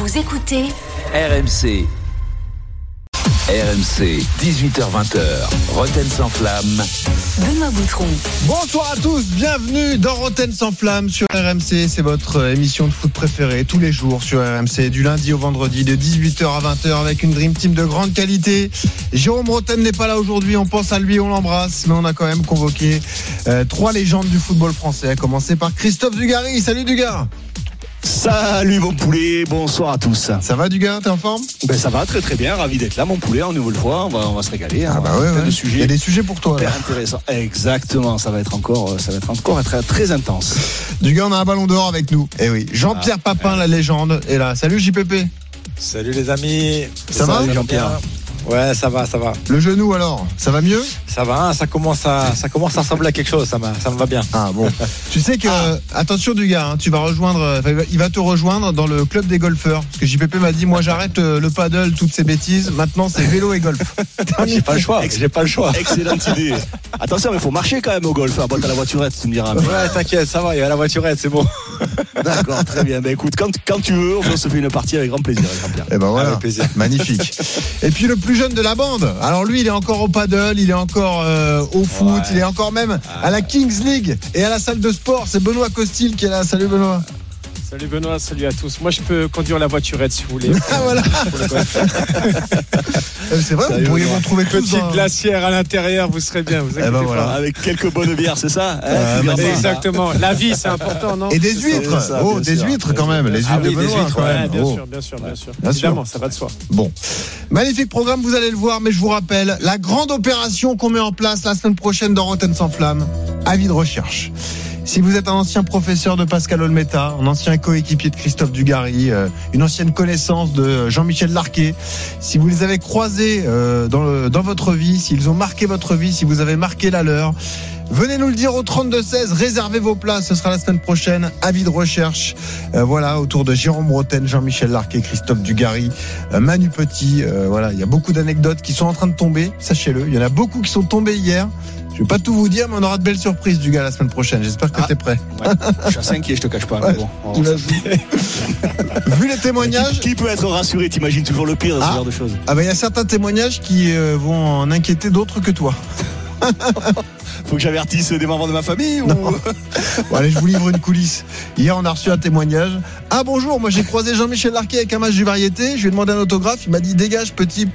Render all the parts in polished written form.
Vous écoutez RMC. RMC, 18h-20h, Rotten sans flamme. Benoît Boutron. Bonsoir à tous, bienvenue dans Rotten sans flamme sur RMC. C'est votre émission de foot préférée tous les jours sur RMC, du lundi au vendredi, de 18h à 20h avec une Dream Team de grande qualité. Jérôme Rotten n'est pas là aujourd'hui, on pense à lui, on l'embrasse, mais on a quand même convoqué trois légendes du football français, à commencer par Christophe Dugarry. Salut Dugar. Salut mon poulet, bonsoir à tous. Ça va Dugar, t'es en forme? Ben ça va très très bien, ravi d'être là mon poulet en nouvelle fois, on va se régaler. Ah bah ouais. Il y a des sujets pour toi là. Intéressant. Exactement, ça va être encore très, très intense. Dugar, on a un ballon d'or avec nous. Eh oui, Jean-Pierre Papin, la légende, est là. Salut JPP. Salut les amis. Ça va Jean-Pierre? Ouais, ça va. Le genou alors, ça va mieux? Ça va, hein, ça commence à ressembler à quelque chose, ça me va bien. Ah bon. Tu sais que, attention du gars, hein, il va te rejoindre dans le club des golfeurs. Parce que JPP m'a dit, moi j'arrête le paddle, toutes ces bêtises, maintenant c'est vélo et golf. J'ai pas le choix. Excellente idée. Attention, mais il faut marcher quand même au golf, à boîte à la voiturette, tu me diras. Ouais, t'inquiète, ça va, il y a la voiturette, c'est bon. D'accord, très bien. Ben écoute, quand tu veux, on se fait une partie avec grand plaisir, Jean-Pierre. Et ben voilà, avec plaisir. Magnifique. Et puis le plus jeune de la bande, alors lui il est encore au paddle, il est encore au foot, il est encore même à la Kings League et à la salle de sport. C'est Benoît Costil qui est là. Salut Benoît. Salut Benoît, salut à tous. Moi je peux conduire la voiturette si vous voulez. Ah voilà. C'est vrai, vous pourriez vous retrouver tous petite glacière à l'intérieur, vous serez bien, vous inquiétez voilà. pas. Avec quelques bonnes bières, c'est ça Exactement. La vie c'est important, non? Et des huîtres. Des huîtres quand même. Les huîtres de Benoît quand même. Bien sûr. Évidemment, ça va de soi. Bon. Magnifique programme, vous allez le voir, mais je vous rappelle, la grande opération qu'on met en place la semaine prochaine dans Rotten sans flamme, avis de recherche. Si vous êtes un ancien professeur de Pascal Olmeta, un ancien coéquipier de Christophe Dugarry, une ancienne connaissance de Jean-Michel Larquet, si vous les avez croisés dans votre vie, s'ils ont marqué votre vie, si vous avez marqué la leur, venez nous le dire au 32-16, réservez vos places, ce sera la semaine prochaine, avis de recherche, voilà, autour de Jérôme Rotten, Jean-Michel Larquet, Christophe Dugarry, Manu Petit, voilà, il y a beaucoup d'anecdotes qui sont en train de tomber, sachez-le, il y en a beaucoup qui sont tombés hier. Je vais pas tout vous dire, mais on aura de belles surprises du gars la semaine prochaine. J'espère que t'es prêt. Ouais. Je suis assez inquiet, je te cache pas. Ouais, mais bon, vu les témoignages, qui peut être rassuré? T'imagines toujours le pire de ce genre de choses. Ah ben il y a certains témoignages qui vont en inquiéter d'autres que toi. Faut que j'avertisse des membres de ma famille ou... Bon, allez, je vous livre une coulisse. Hier, on a reçu un témoignage. Ah bonjour, moi j'ai croisé Jean-Michel Larquet avec un match du Variété. Je lui ai demandé un autographe. Il m'a dit dégage petit.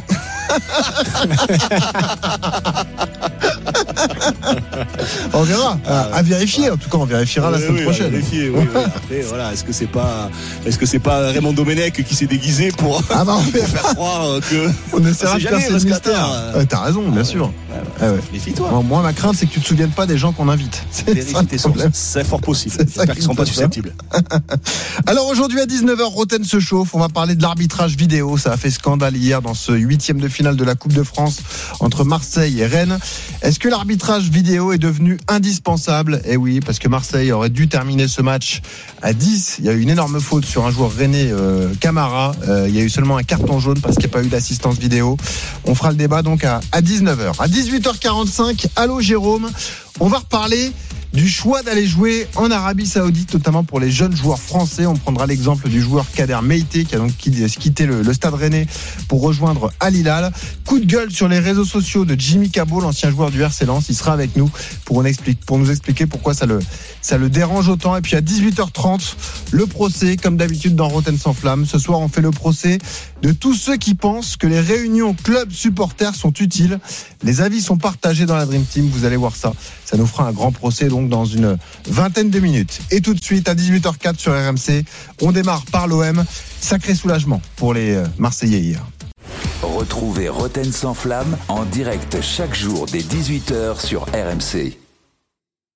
On verra. À vérifier. En tout cas, on vérifiera la semaine prochaine. Oui. Après, voilà. Est-ce que c'est pas Raymond Domenech qui s'est déguisé pour faire croire que on essaiera de percer le mystère. T'as raison, bien sûr. Méfie-toi. Moi, ma crainte, c'est que tu te souviennes pas des gens qu'on invite. C'est fort possible. J'espère qu'ils sont pas susceptibles. Alors aujourd'hui à 19h, Rotten se chauffe. On va parler de l'arbitrage vidéo. Ça a fait scandale hier dans ce 8e de finale de la Coupe de France entre Marseille et Rennes. Est-ce que l'arbitrage vidéo est devenu indispensable? Eh oui, parce que Marseille aurait dû terminer ce match à 10. Il y a eu une énorme faute sur un joueur rennais, Camara. Il y a eu seulement un carton jaune parce qu'il n'y a pas eu d'assistance vidéo. On fera le débat donc à 19h. À 18h45, allô Jérôme, on va reparler du choix d'aller jouer en Arabie Saoudite, notamment pour les jeunes joueurs français. On prendra l'exemple du joueur Kader Meïté qui a donc quitté le Stade Rennais pour rejoindre Al Hilal. Coup de gueule sur les réseaux sociaux de Jimmy Cabot, l'ancien joueur du RC Lens. Il sera avec nous pour nous expliquer pourquoi ça le dérange autant. Et puis à 18h30, le procès, comme d'habitude dans Rotten sans flamme. Ce soir, on fait le procès de tous ceux qui pensent que les réunions club supporters sont utiles. Les avis sont partagés dans la Dream Team. Vous allez voir ça. Ça nous fera un grand procès donc dans une vingtaine de minutes. Et tout de suite à 18h04 sur RMC, on démarre par l'OM. Sacré soulagement pour les Marseillais hier. Retrouvez Rotten sans flamme en direct chaque jour dès 18h sur RMC.